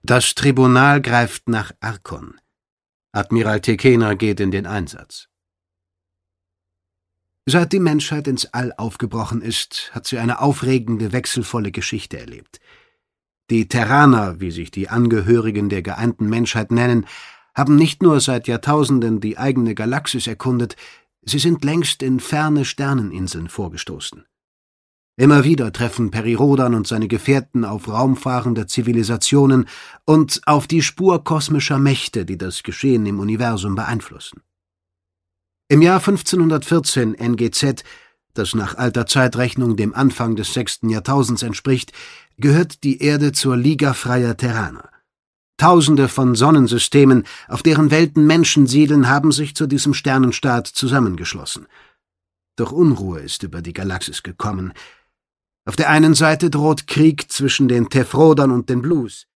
Das Tribunal greift nach Arkon. Admiral Tekena geht in den Einsatz. Seit die Menschheit ins All aufgebrochen ist, hat sie eine aufregende, wechselvolle Geschichte erlebt. Die Terraner, wie sich die Angehörigen der geeinten Menschheit nennen, haben nicht nur seit Jahrtausenden die eigene Galaxis erkundet, sie sind längst in ferne Sterneninseln vorgestoßen. Immer wieder treffen Peri-Rodan und seine Gefährten auf raumfahrende Zivilisationen und auf die Spur kosmischer Mächte, die das Geschehen im Universum beeinflussen. Im Jahr 1514 NGZ, das nach alter Zeitrechnung dem Anfang des 6. Jahrtausends entspricht, gehört die Erde zur Liga freier Terraner. Tausende von Sonnensystemen, auf deren Welten Menschen siedeln, haben sich zu diesem Sternenstaat zusammengeschlossen. Doch Unruhe ist über die Galaxis gekommen. Auf der einen Seite droht Krieg zwischen den Tefrodern und den Blues.